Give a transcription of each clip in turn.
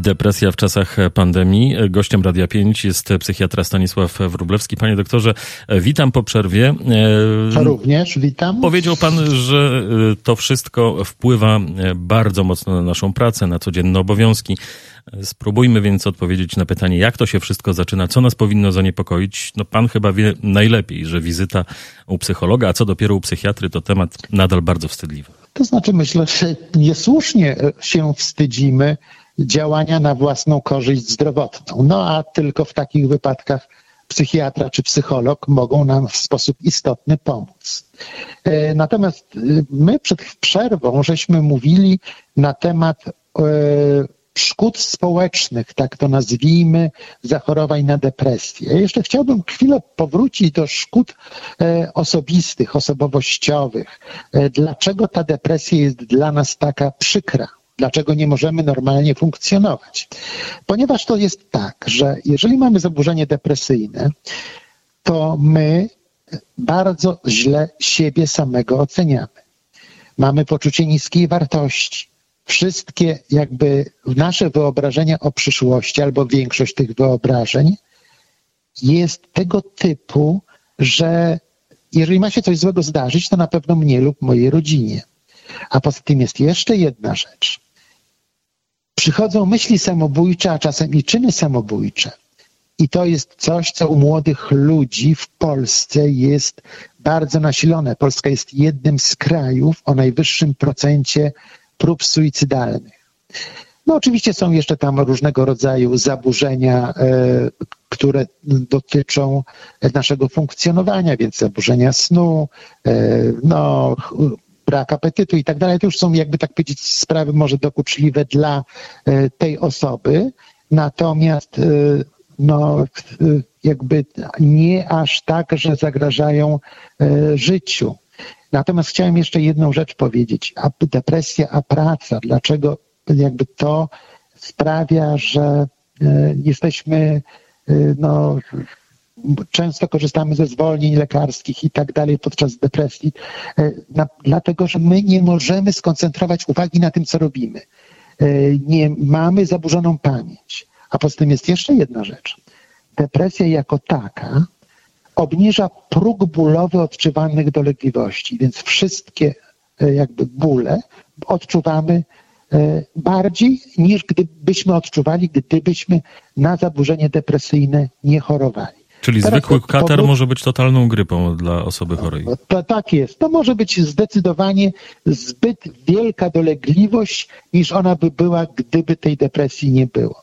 Depresja w czasach pandemii. Gościem Radia 5 jest psychiatra Stanisław Wróblewski. Panie doktorze, witam po przerwie. Również witam. Powiedział pan, że to wszystko wpływa bardzo mocno na naszą pracę, na codzienne obowiązki. Spróbujmy więc odpowiedzieć na pytanie, jak to się wszystko zaczyna, co nas powinno zaniepokoić. No pan chyba wie najlepiej, że wizyta u psychologa, a co dopiero u psychiatry, to temat nadal bardzo wstydliwy. To znaczy, myślę, że niesłusznie się wstydzimy działania na własną korzyść zdrowotną. No a tylko w takich wypadkach psychiatra czy psycholog mogą nam w sposób istotny pomóc. Natomiast my przed przerwą żeśmy mówili na temat szkód społecznych, tak to nazwijmy, zachorowań na depresję. Ja jeszcze chciałbym chwilę powrócić do szkód osobistych, osobowościowych. Dlaczego ta depresja jest dla nas taka przykra? Dlaczego nie możemy normalnie funkcjonować? Ponieważ to jest tak, że jeżeli mamy zaburzenie depresyjne, to my bardzo źle siebie samego oceniamy. Mamy poczucie niskiej wartości. Wszystkie jakby nasze wyobrażenia o przyszłości, albo większość tych wyobrażeń jest tego typu, że jeżeli ma się coś złego zdarzyć, to na pewno mnie lub mojej rodzinie. A poza tym jest jeszcze jedna rzecz. Przychodzą myśli samobójcze, a czasem i czyny samobójcze. I to jest coś, co u młodych ludzi w Polsce jest bardzo nasilone. Polska jest jednym z krajów o najwyższym procencie prób suicydalnych. No oczywiście są jeszcze tam różnego rodzaju zaburzenia, które dotyczą naszego funkcjonowania, więc zaburzenia snu, brak apetytu i tak dalej. To już są, jakby tak powiedzieć, sprawy może dokuczliwe dla tej osoby. Natomiast jakby nie aż tak, że zagrażają życiu. Natomiast chciałem jeszcze jedną rzecz powiedzieć. Depresja, a praca. Dlaczego jakby to sprawia, że jesteśmy, często korzystamy ze zwolnień lekarskich i tak dalej podczas depresji, dlatego, że my nie możemy skoncentrować uwagi na tym, co robimy. Nie mamy zaburzoną pamięć. A poza tym jest jeszcze jedna rzecz. Depresja jako taka obniża próg bólowy odczuwanych dolegliwości, więc wszystkie jakby bóle odczuwamy bardziej niż gdybyśmy odczuwali, gdybyśmy na zaburzenie depresyjne nie chorowali. Czyli zwykły katar może być totalną grypą dla osoby chorej. Tak jest. To może być zdecydowanie zbyt wielka dolegliwość, niż ona by była, gdyby tej depresji nie było.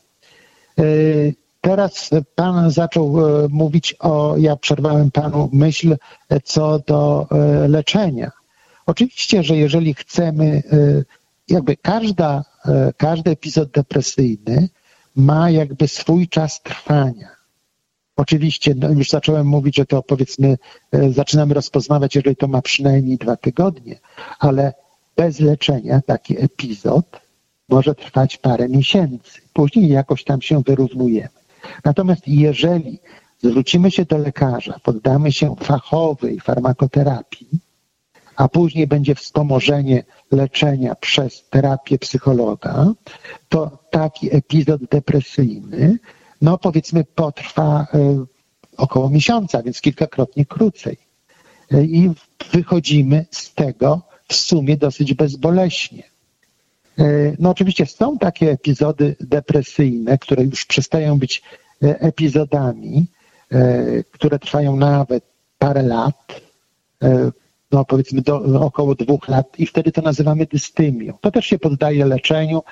Teraz pan zaczął mówić ja przerwałem panu myśl co do leczenia. Oczywiście, że jeżeli chcemy, jakby każdy epizod depresyjny ma jakby swój czas trwania. Oczywiście, już zacząłem mówić, że to powiedzmy zaczynamy rozpoznawać, jeżeli to ma przynajmniej 2 tygodnie, ale bez leczenia taki epizod może trwać parę miesięcy. Później jakoś tam się wyrównujemy. Natomiast jeżeli zwrócimy się do lekarza, poddamy się fachowej farmakoterapii, a później będzie wspomożenie leczenia przez terapię psychologa, to taki epizod depresyjny, powiedzmy potrwa około miesiąca, więc kilkakrotnie krócej. I wychodzimy z tego w sumie dosyć bezboleśnie. Oczywiście są takie epizody depresyjne, które już przestają być epizodami, które trwają nawet parę lat, powiedzmy około 2 lat i wtedy to nazywamy dystymią. To też się poddaje leczeniu,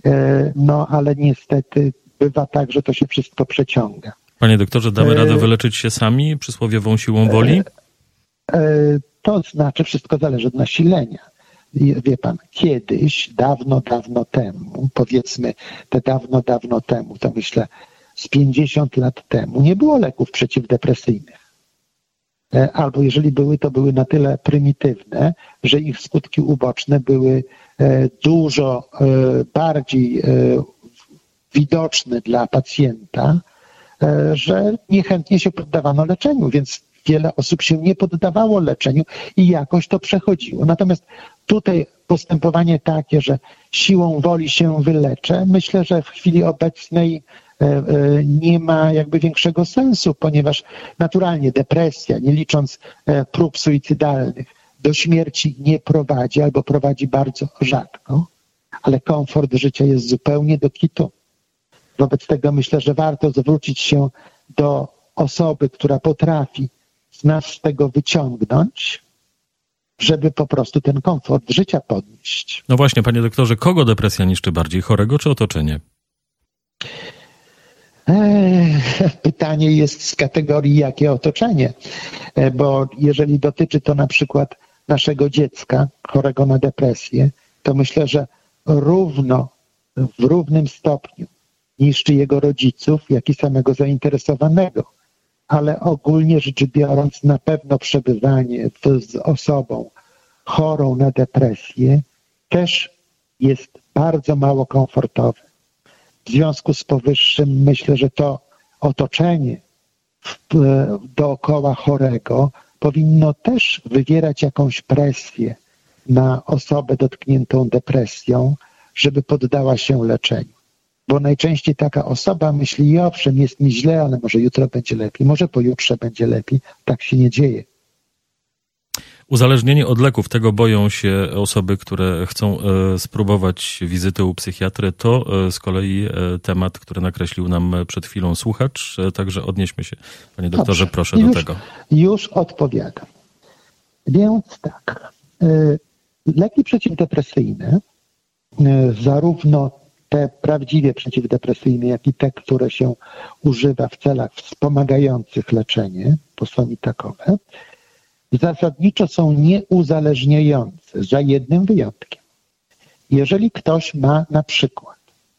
ale niestety bywa tak, że to się wszystko przeciąga. Panie doktorze, damy radę wyleczyć się sami przysłowiową siłą woli? To znaczy wszystko zależy od nasilenia. Wie pan, kiedyś, dawno temu, powiedzmy te dawno temu, to myślę z 50 lat temu, nie było leków przeciwdepresyjnych. Albo jeżeli były, to były na tyle prymitywne, że ich skutki uboczne były dużo bardziej widoczne dla pacjenta, że niechętnie się poddawano leczeniu, więc wiele osób się nie poddawało leczeniu i jakoś to przechodziło. Natomiast tutaj postępowanie takie, że siłą woli się wyleczę, myślę, że w chwili obecnej nie ma jakby większego sensu, ponieważ naturalnie depresja, nie licząc prób suicydalnych, do śmierci nie prowadzi albo prowadzi bardzo rzadko, ale komfort życia jest zupełnie do kitu. Wobec tego myślę, że warto zwrócić się do osoby, która potrafi nas z tego wyciągnąć, żeby po prostu ten komfort życia podnieść. No właśnie, panie doktorze, kogo depresja niszczy bardziej, chorego czy otoczenie? Pytanie jest z kategorii jakie otoczenie, bo jeżeli dotyczy to na przykład naszego dziecka chorego na depresję, to myślę, że w równym stopniu niszczy jego rodziców, jak i samego zainteresowanego. Ale ogólnie rzecz biorąc, na pewno przebywanie z osobą chorą na depresję też jest bardzo mało komfortowe. W związku z powyższym myślę, że to otoczenie dookoła chorego powinno też wywierać jakąś presję na osobę dotkniętą depresją, żeby poddała się leczeniu. Bo najczęściej taka osoba myśli, owszem, jest mi źle, ale może jutro będzie lepiej, może pojutrze będzie lepiej. Tak się nie dzieje. Uzależnienie od leków, tego boją się osoby, które chcą spróbować wizyty u psychiatry. To z kolei temat, który nakreślił nam przed chwilą słuchacz. Także odnieśmy się, panie doktorze, proszę do tego. Już odpowiadam. Więc tak, leki przeciwdepresyjne, zarówno te prawdziwie przeciwdepresyjne, jak i te, które się używa w celach wspomagających leczenie, bo są i takowe, zasadniczo są nieuzależniające, za jednym wyjątkiem. Jeżeli ktoś ma na przykład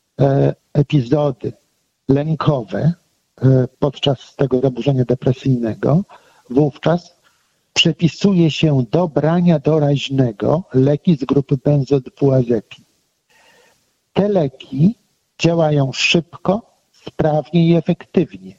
epizody lękowe podczas tego zaburzenia depresyjnego, wówczas przepisuje się do brania doraźnego leki z grupy benzodiazepin. Te leki działają szybko, sprawnie i efektywnie.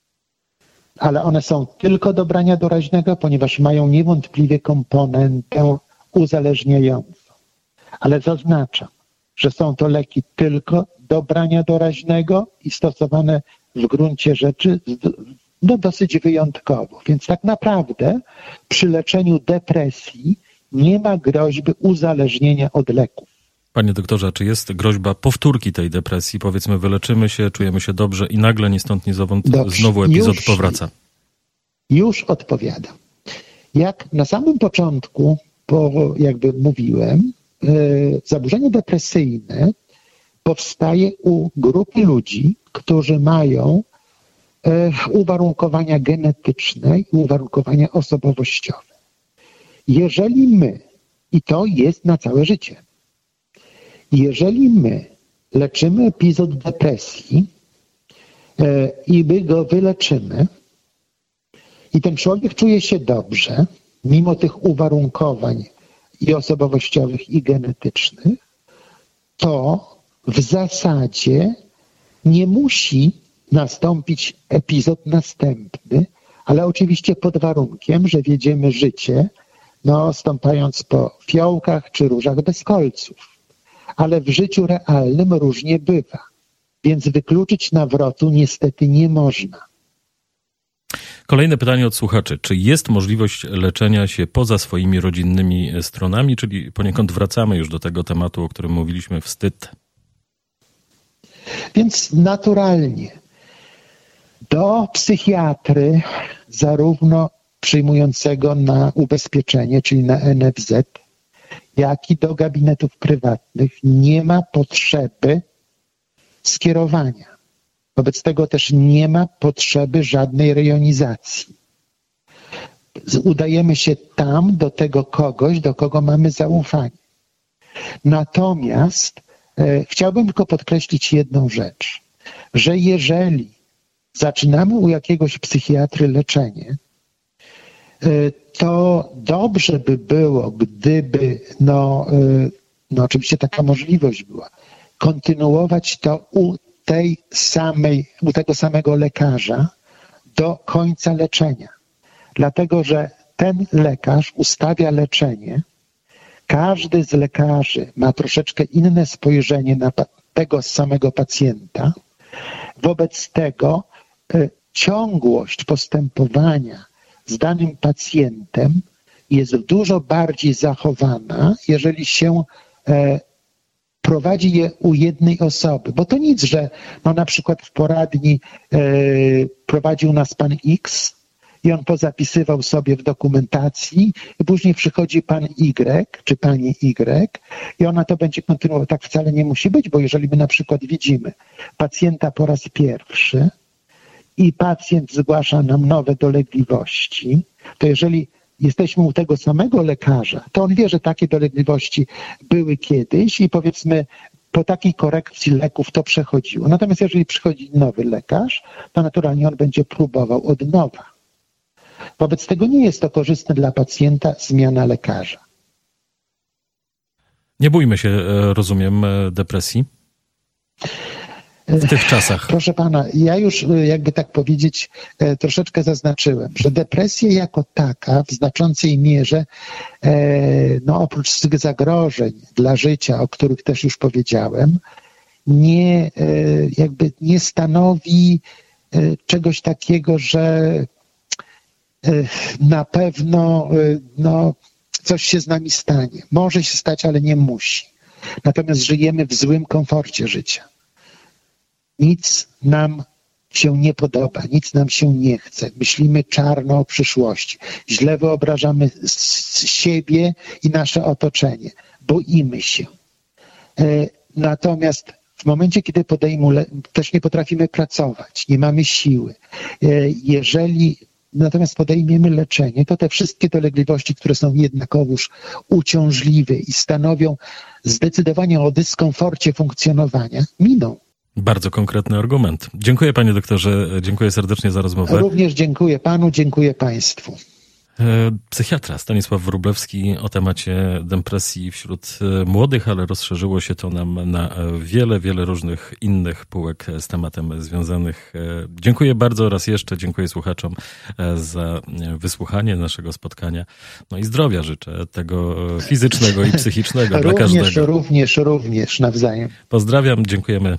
Ale one są tylko do brania doraźnego, ponieważ mają niewątpliwie komponentę uzależniającą. Ale zaznaczam, że są to leki tylko do brania doraźnego i stosowane w gruncie rzeczy dosyć wyjątkowo. Więc tak naprawdę przy leczeniu depresji nie ma groźby uzależnienia od leków. Panie doktorze, czy jest groźba powtórki tej depresji? Powiedzmy, wyleczymy się, czujemy się dobrze i nagle ni stąd, ni zowąd znowu epizod powraca. Już odpowiadam. Jak na samym początku, jakby mówiłem, zaburzenie depresyjne powstaje u grupy ludzi, którzy mają uwarunkowania genetyczne i uwarunkowania osobowościowe. Jeżeli my, i to jest na całe życie, jeżeli my leczymy epizod depresji i my go wyleczymy i ten człowiek czuje się dobrze, mimo tych uwarunkowań i osobowościowych, i genetycznych, to w zasadzie nie musi nastąpić epizod następny, ale oczywiście pod warunkiem, że wiedziemy życie, stąpając po fiołkach czy różach bez kolców. Ale w życiu realnym różnie bywa, więc wykluczyć nawrotu niestety nie można. Kolejne pytanie od słuchaczy. Czy jest możliwość leczenia się poza swoimi rodzinnymi stronami, czyli poniekąd wracamy już do tego tematu, o którym mówiliśmy, wstyd? Więc naturalnie do psychiatry, zarówno przyjmującego na ubezpieczenie, czyli na NFZ, jak i do gabinetów prywatnych nie ma potrzeby skierowania. Wobec tego też nie ma potrzeby żadnej rejonizacji. Udajemy się tam do tego kogoś, do kogo mamy zaufanie. Natomiast chciałbym tylko podkreślić jedną rzecz, że jeżeli zaczynamy u jakiegoś psychiatry leczenie, to dobrze by było, gdyby, oczywiście taka możliwość była, kontynuować to u tego samego lekarza do końca leczenia. Dlatego, że ten lekarz ustawia leczenie Każdy z lekarzy ma troszeczkę inne spojrzenie na tego samego pacjenta. Wobec tego ciągłość postępowania z danym pacjentem jest dużo bardziej zachowana, jeżeli się prowadzi je u jednej osoby. Bo to nic, że na przykład w poradni prowadził nas pan X i on pozapisywał sobie w dokumentacji i później przychodzi pan Y czy pani Y i ona to będzie kontynuować. Tak wcale nie musi być, bo jeżeli my na przykład widzimy pacjenta po raz pierwszy i pacjent zgłasza nam nowe dolegliwości, to jeżeli jesteśmy u tego samego lekarza, to on wie, że takie dolegliwości były kiedyś i powiedzmy po takiej korekcji leków to przechodziło. Natomiast jeżeli przychodzi nowy lekarz, to naturalnie on będzie próbował od nowa. Wobec tego nie jest to korzystne dla pacjenta zmiana lekarza. Nie bójmy się, rozumiem, depresji w tych czasach. Proszę pana, ja już jakby tak powiedzieć troszeczkę zaznaczyłem, że depresja jako taka w znaczącej mierze oprócz tych zagrożeń dla życia, o których też już powiedziałem, nie stanowi czegoś takiego, że na pewno coś się z nami stanie. Może się stać, ale nie musi. Natomiast żyjemy w złym komforcie życia. Nic nam się nie podoba, nic nam się nie chce. Myślimy czarno o przyszłości. Źle wyobrażamy siebie i nasze otoczenie. Boimy się. Natomiast w momencie, kiedy też nie potrafimy pracować, nie mamy siły. Jeżeli natomiast podejmiemy leczenie, to te wszystkie dolegliwości, które są jednakowoż uciążliwe i stanowią zdecydowanie o dyskomforcie funkcjonowania, miną. Bardzo konkretny argument. Dziękuję panie doktorze, dziękuję serdecznie za rozmowę. Również dziękuję panu, dziękuję państwu. Psychiatra Stanisław Wróblewski o temacie depresji wśród młodych, ale rozszerzyło się to nam na wiele, wiele różnych innych półek z tematem związanych. Dziękuję bardzo raz jeszcze, dziękuję słuchaczom za wysłuchanie naszego spotkania. No i zdrowia życzę, tego fizycznego i psychicznego dla każdego. Również nawzajem. Pozdrawiam, dziękujemy.